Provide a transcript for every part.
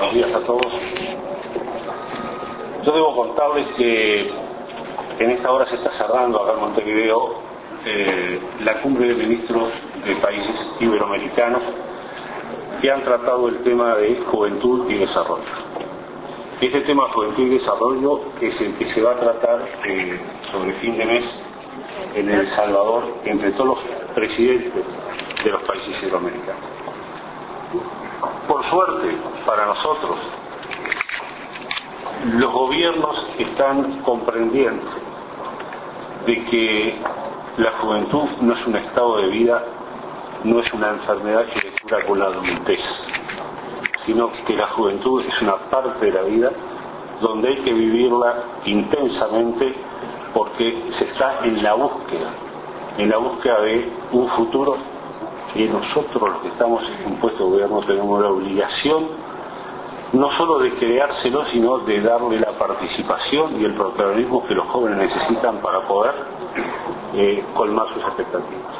Buenos días a todos. Yo debo contarles que en esta hora se está cerrando acá en Montevideo la cumbre de ministros de países iberoamericanos que han tratado el tema de juventud y desarrollo. Este tema de juventud y desarrollo es el que se va a tratar sobre fin de mes en El Salvador entre todos los presidentes de los países iberoamericanos. Por suerte para nosotros, los gobiernos están comprendiendo de que la juventud no es un estado de vida, no es una enfermedad que se cura con la adultez, sino que la juventud es una parte de la vida donde hay que vivirla intensamente porque se está en la búsqueda de un futuro que nosotros los que estamos en puesto de gobierno tenemos la obligación no solo de creárselo, sino de darle la participación y el protagonismo que los jóvenes necesitan para poder colmar sus expectativas.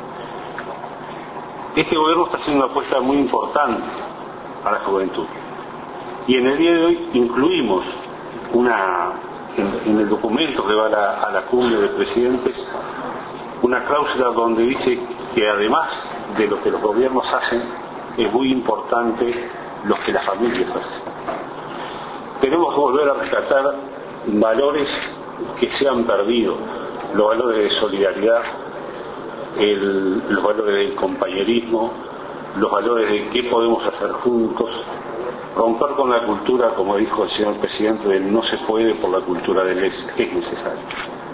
Este gobierno está haciendo una apuesta muy importante a la juventud y en el día de hoy incluimos en el documento que va a la cumbre de presidentes una cláusula donde dice que además de lo que los gobiernos hacen es muy importante lo que las familias hacen. Tenemos que volver a rescatar valores que se han perdido, los valores de solidaridad, los valores del compañerismo, los valores de qué podemos hacer juntos, romper con la cultura, como dijo el señor presidente, de no se puede por la cultura del es necesario.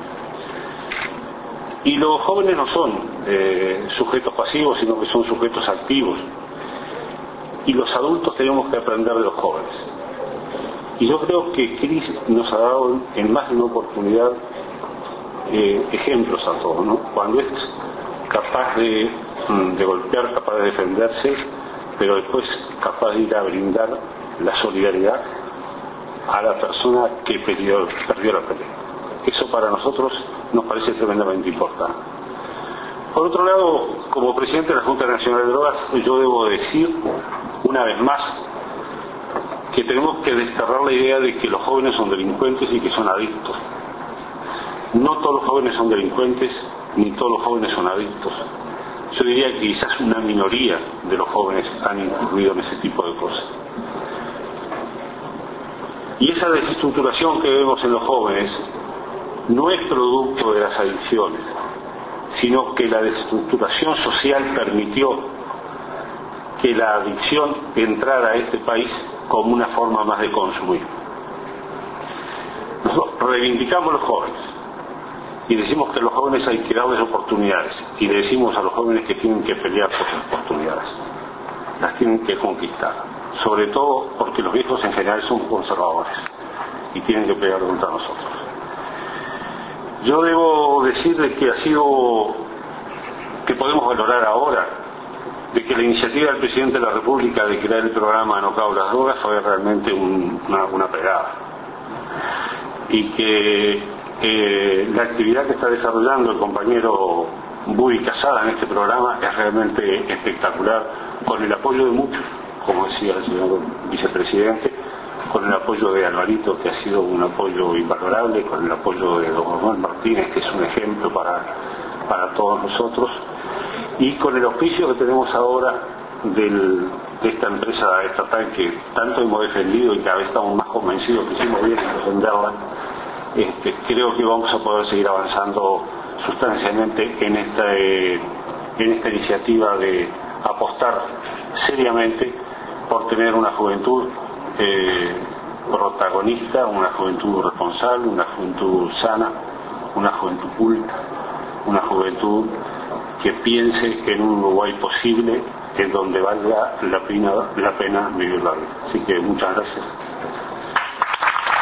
Y los jóvenes no son sujetos pasivos, sino que son sujetos activos. Y los adultos tenemos que aprender de los jóvenes. Y yo creo que Cris nos ha dado en más de una oportunidad ejemplos a todos, ¿no? Cuando es capaz de golpear, capaz de defenderse, pero después capaz de ir a brindar la solidaridad a la persona que perdió la pelea. Eso para nosotros nos parece tremendamente importante. Por otro lado, como presidente de la Junta Nacional de Drogas, yo debo decir una vez más que tenemos que desterrar la idea de que los jóvenes son delincuentes y que son adictos. No todos los jóvenes son delincuentes, ni todos los jóvenes son adictos. Yo diría que quizás una minoría de los jóvenes han incurrido en ese tipo de cosas. Y esa desestructuración que vemos en los jóvenes no es producto de las adicciones, sino que la desestructuración social permitió que la adicción entrara a este país como una forma más de consumir. Nosotros reivindicamos a los jóvenes y decimos que a los jóvenes hay que darles oportunidades y le decimos a los jóvenes que tienen que pelear por sus oportunidades, las tienen que conquistar, sobre todo porque los viejos en general son conservadores y tienen que pelear contra nosotros. Yo debo decir de que que podemos valorar ahora de que la iniciativa del presidente de la República de crear el programa No Cabo las Drogas fue realmente una pegada y que la actividad que está desarrollando el compañero Buy Casada en este programa es realmente espectacular, con el apoyo de muchos, como decía el señor vicepresidente, con el apoyo de Alvarito, que ha sido un apoyo invalorable, con el apoyo de don Manuel Martínez, que es un ejemplo para todos nosotros, y con el auspicio que tenemos ahora de esta empresa estatal que tanto hemos defendido y cada vez estamos más convencidos que hicimos bien en defenderla. Creo que vamos a poder seguir avanzando sustancialmente en esta iniciativa de apostar seriamente por tener una juventud protagonista, una juventud responsable, una juventud sana, una juventud culta, una juventud que piense en un Uruguay posible en donde valga la pena vivir la vida. Así que muchas gracias.